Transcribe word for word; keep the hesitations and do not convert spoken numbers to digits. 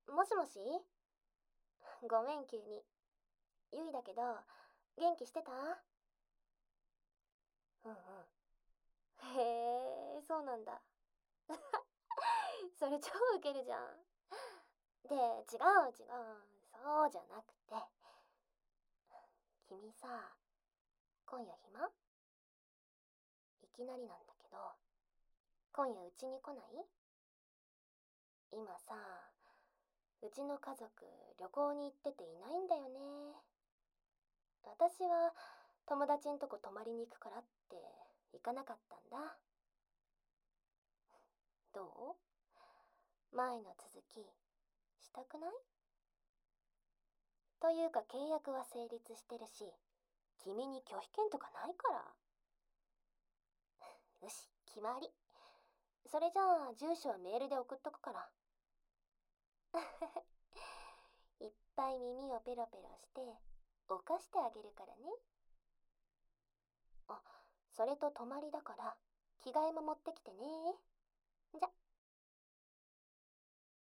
もしもし。ごめん急に。ゆいだけど、元気してた？うんうん。へえ、そうなんだ。それ超ウケるじゃん。で、違う違う、そうじゃなくて。君さ、今夜暇？いきなりなんだけど、今夜うちに来ない？今さ、うちの家族旅行に行ってていないんだよね。私は友達んとこ泊まりに行くからって行かなかったんだ。どう？前の続きしたくない？というか契約は成立してるし、君に拒否権とかないから。よし、決まり。それじゃあ住所はメールで送っとくから。いっぱい耳をペロペロして犯してあげるからね。あ、それと泊まりだから着替えも持ってきてね。じゃ。